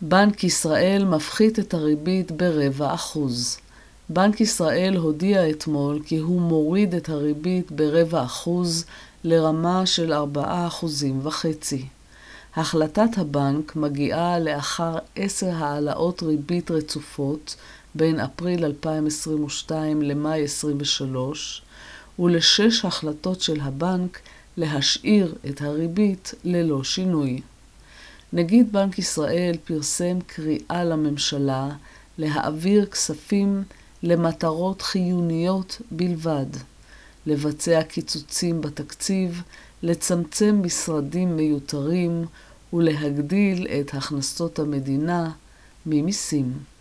בנק ישראל מפחית את הריבית ב0.25%. בנק ישראל הודיע אתמול כי הוא מוריד את הריבית ב0.25% לרמה של 4.5%. החלטת הבנק מגיעה לאחר 10 העלאות ריבית רצופות בין אפריל 2022 למאי 23, ול6 החלטות של הבנק להשאיר את הריבית ללא שינוי. נגיד בנק ישראל פרסם קריאה לממשלה להעביר כספים למטרות חיוניות בלבד, לבצע קיצוצים בתקציב, לצמצם משרדים מיותרים ולהגדיל את הכנסות המדינה ממיסים.